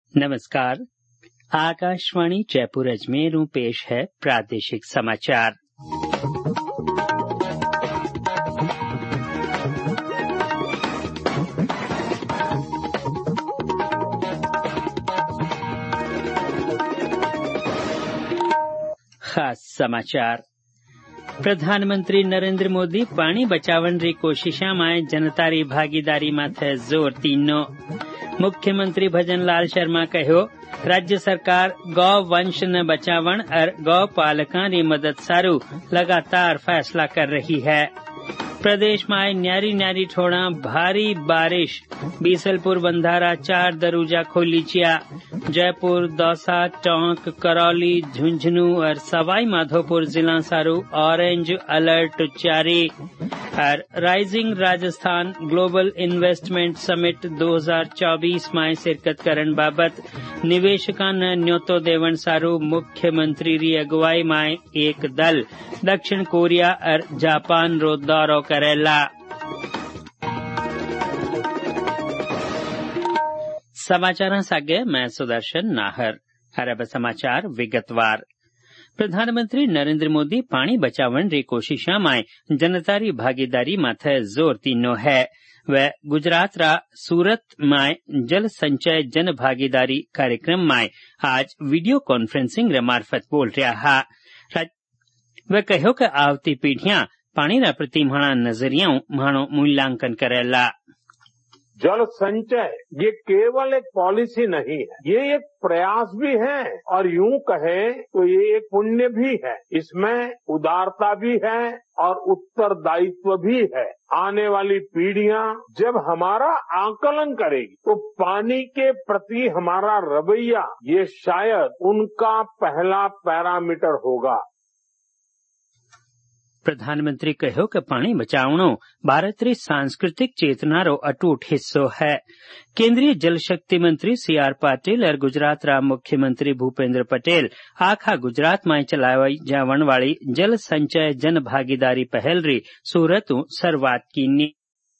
नमस्कार। आकाशवाणी जयपुर अजमेर पेश है प्रादेशिक समाचार। खास समाचार। प्रधानमंत्री नरेंद्र मोदी पानी बचावण री कोशिशा में जनता री भागीदारी माथे जोर तीनो। मुख्यमंत्री भजनलाल शर्मा कहो, राज्य सरकार गौ वंश न बचावण और गौ पालकों री मदद सारू लगातार फैसला कर रही है। प्रदेश में न्यारी न्यारी ठोड़ा भारी बारिश, बीसलपुर बंधारा 4 दरूजा खोली चिया। जयपुर, दौसा, टोंक, करौली, झुंझुनू और सवाई माधोपुर जिला सारू ऑरेंज अलर्ट जारी। और rising Rajasthan global investment summit 2024 में शिरकत करन बाबत निवेशकों ने न्योतो देवण सारू मुख्यमंत्री री अगुवाई में एक दल दक्षिण कोरिया और जापान रो दौरो करेला। समाचार सागे मैं सुदर्शन नाहर। अरब समाचार विगतवार। प्रधानमंत्री नरेंद्र मोदी पानी बचावण री कोशिशा में जनता री भागीदारी माथे जोर तीनो है। वह गुजरात रा सूरत में जल संचय जन भागीदारी कार्यक्रम में आज वीडियो कॉन्फ्रेंसिंग रे मार्फत बोल रहा है। वह कहो कि आवती पीढ़ियां पानी रा प्रति माणा नजरिया माणो मूल्यांकन करेला। जल संचय ये केवल एक पॉलिसी नहीं है, ये एक प्रयास भी है और यूं कहें तो ये एक पुण्य भी है। इसमें उदारता भी है और उत्तरदायित्व भी है। आने वाली पीढ़ियां जब हमारा आकलन करेगी तो पानी के प्रति हमारा रवैया ये शायद उनका पहला पैरामीटर होगा। प्रधानमंत्री कहो कि पानी बचावणो भारत री सांस्कृतिक चेतना रो अटूट हिस्सो है। केंद्रीय जल शक्ति मंत्री CR पाटिल और गुजरात रा मुख्यमंत्री भूपेंद्र पटेल आखा गुजरात में चलावाई जावण वाली जल संचय जन भागीदारी पहल री सूरत शुरुआत की।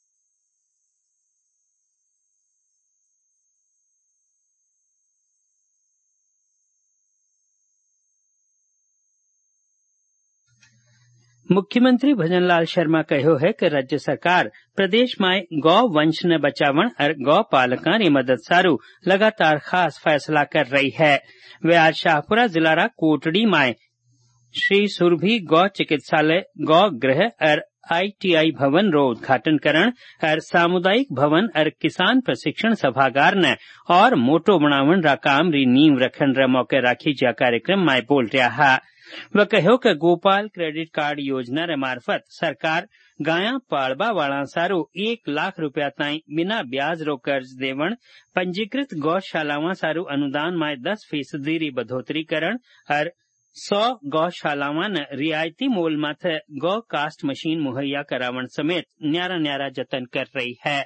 मुख्यमंत्री भजनलाल शर्मा कहो है कि राज्य सरकार प्रदेश में गौ वंश न बचावण और गौ पालकों की मदद सारू लगातार खास फैसला कर रही है। वे आज शाहपुरा जिला रा कोटड़ी में श्री सुरभि गौ चिकित्सालय, गौ गृह और ITI भवन रो उद्घाटन करण और सामुदायिक भवन और किसान प्रशिक्षण सभागार ने और मोटो बनावण रा काम री नींव रखन रा मौके राखी जा कार्यक्रम में बोल रहा। वह कहो कि गोपाल क्रेडिट कार्ड योजना रे मार्फत सरकार गाया पाड़बा वाला सारू 1 लाख रुपया ताई बिना ब्याज रो कर्ज देवण, पंजीकृत गौशालावां सारू अनुदान में 10% री बढ़ोतरी करण और 100 गौशालावां ने रियायती मोल माथे गौ कास्ट मशीन मुहैया करावण समेत न्यारा न्यारा जतन कर रही है।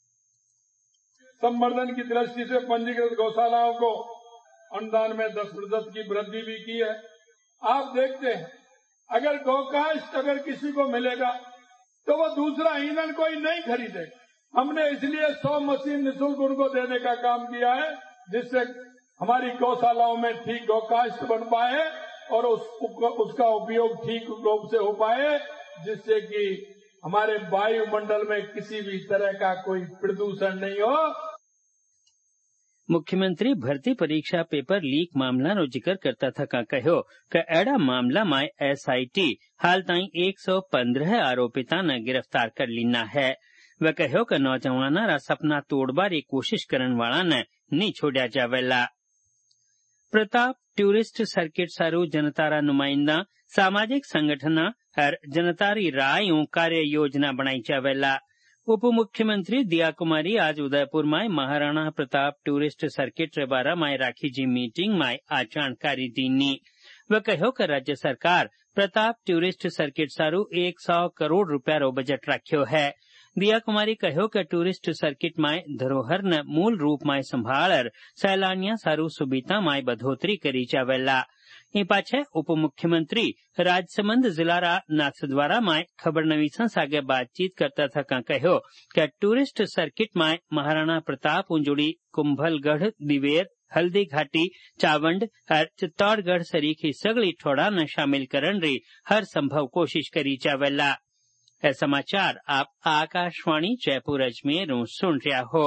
संवर्धन की दृष्टि से पंजीकृत गौशालाओं को अनुदान में 10% की वृद्धि भी की है। आप देखते हैं, अगर गौकाष्ठ अगर किसी को मिलेगा तो वो दूसरा ईंधन कोई नहीं खरीदेगा। हमने इसलिए 100 मशीन निःशुल्क उनको देने का काम किया है, जिससे हमारी गौशालाओं में ठीक गौकाष्ठ बन पाए और उसका उपयोग ठीक रूप से हो पाए, जिससे कि हमारे वायुमंडल में किसी भी तरह का कोई प्रदूषण नहीं हो। मुख्यमंत्री भर्ती परीक्षा पेपर लीक मामला नो जिक्र करता था कहो कि एड़ा मामला में SIT हाल ताई 115 आरोपिता ने गिरफ्तार कर लीना है। वह कहो कि नौजवाना रा सपना तोड़बा री कोशिश करन वाला ने नहीं छोड़ा जावेला। प्रताप टूरिस्ट सर्किट सारू जनता रा नुमाइंदा सामाजिक संगठना और जनता री राय कार्य योजना बनाई जावेला। उप मुख्यमंत्री दिया कुमारी आज उदयपुर में महाराणा प्रताप टूरिस्ट सर्किट रे बारा में राखी जी मीटिंग में आज जानकारी दीनी। वह कहो कि राज्य सरकार प्रताप टूरिस्ट सर्किट सारू 100 करोड़ रुपया रो बजट रखियो है। दिया कुमारी कहो कि टूरिस्ट सर्किट में धरोहर न मूल रूप में संभाल और सैलानिया सारू सुविधा में बढ़ोतरी करी जावेला। इन पाछे उप मुख्यमंत्री राजसमंद जिला रा नाथद्वारा में खबरनवीसा सागे बातचीत करता था कहो कि टूरिस्ट सर्किट में महाराणा प्रताप जुड़ी कुंभलगढ़, दिवेर हल्दी घाटी, चावंड और चित्तौड़गढ़ सरीखी सगली ठोड़ा न शामिल करन री हर संभव कोशिश करी जावेला। यह समाचार आप आकाशवाणी जयपुर अजमेर सुन रहा हो।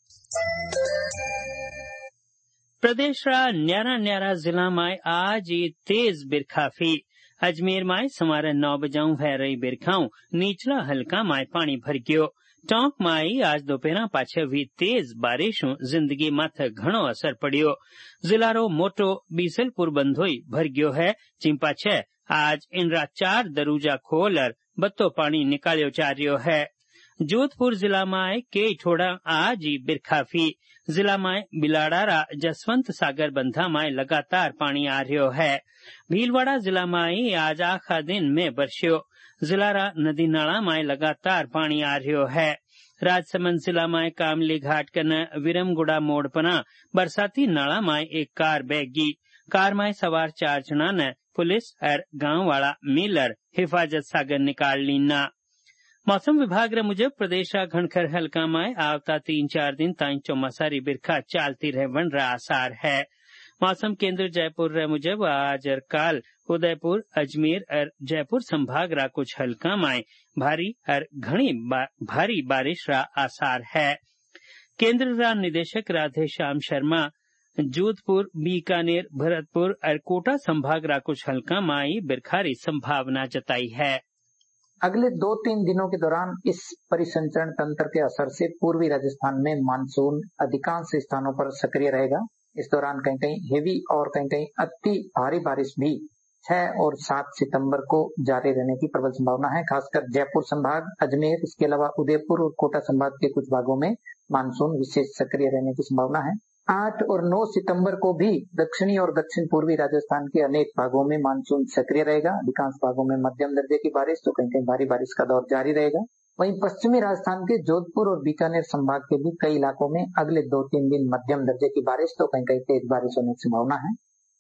प्रदेश रा न्यारा न्यारा जिला में आज तेज बिरखाफी। अजमेर में सवारे 9 बजाऊ वह रही बिरखाऊ निचला हल्का में पानी भर गयो। टोंक में आज दोपहर पाछे हुई तेज बारिश जिंदगी माथे घणो असर पड़ियो। जिला रो मोटो बीसलपुर बंधोई भर गयो है, जिन पाछे आज इनरा 4 दरूजा खोल और बत्तो पानी निकालियो जा रह्यो है। जोधपुर जिला में कई ठोड़ा आज बिरखाफी। जिला में बिलाड़ारा जसवंत सागर बंधा में लगातार पानी आ रह्यो है। भीलवाड़ा जिला में आज आखा दिन में बरस्यो। जिला रा नदी नाला में लगातार पानी आ रह्यो है। राजसमंद जिला में कामली घाट कन विरमगुड़ा मोड़ पना बरसाती नाला में एक कार बहगी। कार में सवार 4 जना ने पुलिस और गांव वाला मिलर हिफाजत सागर निकाल लीना। मौसम विभाग रे मुजब प्रदेश रा घनखर हल्का में आवता 3-4 दिन ताई चौमासारी बिरखा चालती रहवन रा आसार है। मौसम केंद्र जयपुर रे मुजब आज और काल उदयपुर, अजमेर और जयपुर संभाग रा कुछ हल्का में भारी और घनी भारी बारिश रा आसार है। केंद्र रा निदेशक राधे श्याम शर्मा जोधपुर, बीकानेर, भरतपुर और कोटा संभाग रा कुछ हल्का में बिरखारी संभावना जताई है। अगले 2-3 दिनों के दौरान इस परिसंचरण तंत्र के असर से पूर्वी राजस्थान में मानसून अधिकांश स्थानों पर सक्रिय रहेगा। इस दौरान कहीं कहीं हेवी और कहीं कहीं अति भारी बारिश भी 6 और 7 सितंबर को जारी रहने की प्रबल संभावना है। खासकर जयपुर संभाग, अजमेर, इसके अलावा उदयपुर और कोटा संभाग के कुछ भागों में मानसून विशेष सक्रिय रहने की संभावना है। 8 और 9 सितंबर को भी दक्षिणी और दक्षिण पूर्वी राजस्थान के अनेक भागों में मानसून सक्रिय रहेगा। अधिकांश भागों में मध्यम दर्जे की बारिश तो कहीं कहीं भारी बारिश का दौर जारी रहेगा। वहीं पश्चिमी राजस्थान के जोधपुर और बीकानेर संभाग के भी कई इलाकों में अगले 2-3 दिन मध्यम दर्जे की बारिश तो कहीं कहीं तेज बारिश होने की संभावना है।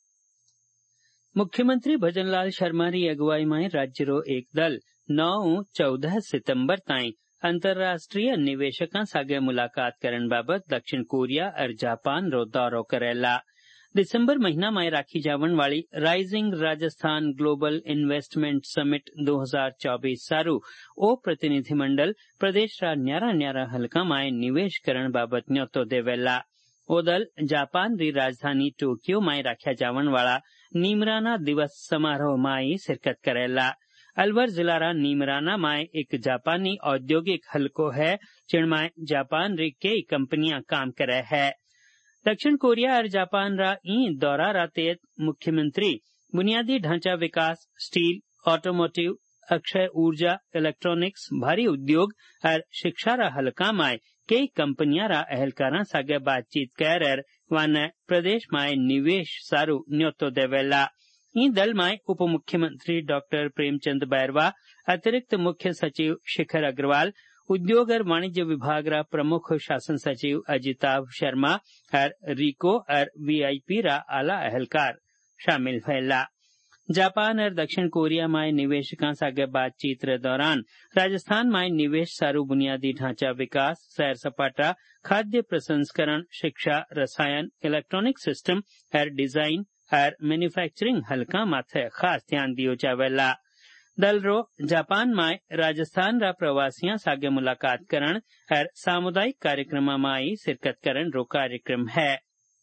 मुख्यमंत्री भजनलाल शर्मा री अगुवाई में राज्य रो एक दल 9-14 सितंबर ताई अंतर्राष्ट्रीय निवेशकों सागे मुलाकात करन बाबत दक्षिण कोरिया और जापान रो दौरो करेला। दिसंबर महीना में राखी जावन वाली rising Rajasthan global investment summit 2024 सारू ओ प्रतिनिधिमंडल प्रदेश रा न्यारा न्यारा हल्का में निवेश करण बाबत न्योतो देवेला। ओ दल जापान री राजधानी टोक्यो में राख्या जावन वाला नीमराना दिवस समारोह में शिरकत करेला। अलवर जिला रा नीमराना में एक जापानी औद्योगिक हलको है, जिनमें जापान री कई कंपनियां काम करे है। दक्षिण कोरिया और जापान रा ई दौरा रातेत मुख्यमंत्री बुनियादी ढांचा विकास, स्टील, ऑटोमोटिव, अक्षय ऊर्जा, इलेक्ट्रॉनिक्स, भारी उद्योग और शिक्षा रा हलका में कई कंपनियां रा अहलकारा सागे बातचीत कर वन प्रदेश में निवेश सारू न्योतो देवेला। ई दल में उप मुख्यमंत्री डॉक्टर प्रेमचंद बैरवा, अतिरिक्त मुख्य सचिव शिखर अग्रवाल, उद्योग और वाणिज्य विभाग रा प्रमुख शासन सचिव अजिताभ शर्मा और रिको और वीआईपी रा आला अहलकार शामिल हुएला। जापान और दक्षिण कोरिया में निवेशकों सागे बातचीत रे दौरान राजस्थान में निवेश सारू बुनियादी ढांचा विकास, सैर सपाटा, खाद्य प्रसंस्करण, शिक्षा, रसायन, इलेक्ट्रॉनिक सिस्टम और डिजाइन और मैन्युफैक्चरिंग हल्का माथे खास ध्यान दियो जावेला। दल रो जापान में राजस्थान रा प्रवासियां सागे मुलाकात करण और सामुदायिक कार्यक्रम में शिरकत करण रो कार्यक्रम है।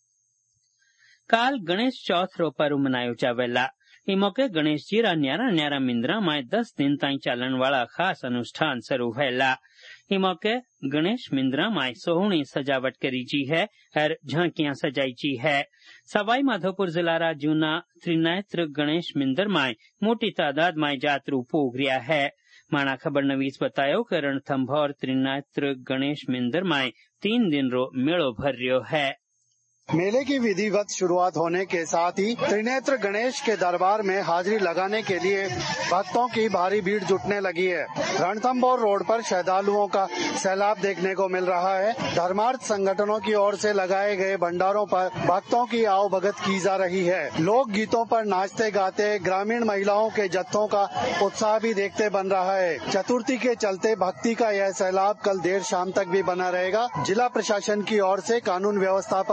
काल गणेश चौथ रो पर्व मनायो जावेला। ई मौके गणेश जी रा न्यारा न्यारा मिंद्रा में 10 दिन ताई चलन वाला खास अनुष्ठान शुरू हैला। ई मौके गणेश मिंद्रा में सोहनी सजावट करी जी है और झांकियां सजाई जी है। सवाई माधोपुर जिला रा जूना त्रिनेत्र गणेश मिंदर में मोटी तादाद में जातरू पोग रिया है। माना खबर नवीस बतायो कि रणथंभा और त्रिनेत्र गणेश मिंदर में 3 दिन रो मेड़ो भर रियो है। मेले की विधिवत शुरुआत होने के साथ ही त्रिनेत्र गणेश के दरबार में हाजिरी लगाने के लिए भक्तों की भारी भीड़ जुटने लगी है। रणथंभौर रोड पर श्रद्धालुओं का सैलाब देखने को मिल रहा है। धर्मार्थ संगठनों की ओर से लगाए गए भंडारों पर भक्तों की आवभगत की जा रही है। लोक गीतों पर नाचते गाते ग्रामीण महिलाओं के जत्थों का उत्साह भी देखते बन रहा है। चतुर्थी के चलते भक्ति का यह सैलाब कल देर शाम तक भी बना रहेगा। जिला प्रशासन की ओर से कानून व्यवस्था पर भी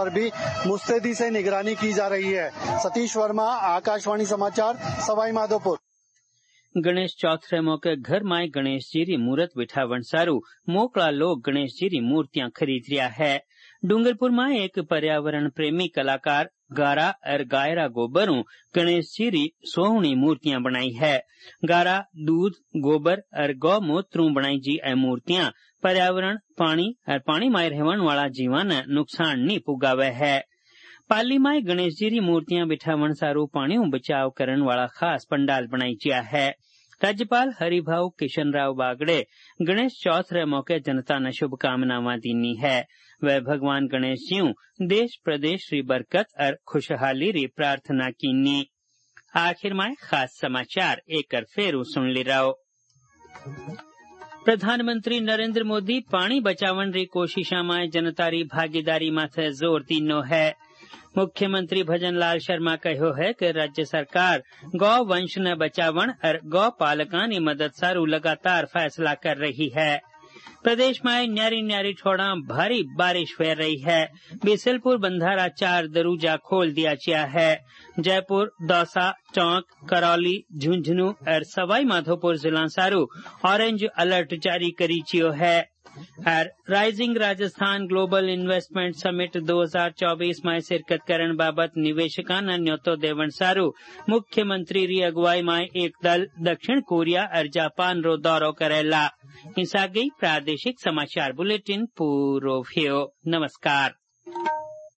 मुस्तैदी से निगरानी की जा रही है। सतीश वर्मा, आकाशवाणी समाचार, सवाई माधोपुर। गणेश चौथ रे मौके घर माए गणेश जी री मूर्त बिठावण सारू मोकला लोग गणेश जी री मूर्तियां खरीद रिया है। डूंगरपुर में एक पर्यावरण प्रेमी कलाकार गारा और गायरा गोबरों गणेश जी री सोहनी मूर्तियां बनाई है। गारा दूध, गोबर और गौमूत्रों बनाई जी ए मूर्तियां पर्यावरण, पानी और पानी माय रहवन वाला जीवा ने नुकसान नहीं पुगावे है। पाली माय गणेश जी री मूर्तियां बिठावण सारू पानी बचाव करन वाला खास पंडाल बनाई जिया है। राज्यपाल हरिभाऊ किशन राव बागड़े गणेश चौथ रे मौके जनता ने शुभकामनावां दीनी है। वह भगवान गणेश जी देश प्रदेश री बरकत और खुशहाली री प्रार्थना कीनी। आखिर में खास समाचार एक फेरू सुन ली रहो। प्रधानमंत्री नरेंद्र मोदी पानी बचावन री कोशिशा में जनता री भागीदारी माथे जोर दीनो है। मुख्यमंत्री भजन लाल शर्मा कहो है कि राज्य सरकार गौ वंश ने बचावन और गौ पालकां नी मदद सारू लगातार फैसला कर रही है। प्रदेश में न्यारी न्यारी ठोड़ा भारी बारिश हो रही है। बिसलपुर बंधारा 4 दरूजा खोल दिया गया है। जयपुर, दौसा, टोंक, करौली, झुंझुनू और सवाई माधोपुर जिला सारू ऑरेंज अलर्ट जारी करी चियो है। और rising Rajasthan global investment summit 2024 में शिरकत करन बाबत निवेशकां ने न्योतो देवण सारू मुख्यमंत्री री अगुवाई में एक दल दक्षिण कोरिया और जापान रो दौरो करेला। इस आगे प्रादेशिक समाचार बुलेटिन पूरो भयो। नमस्कार।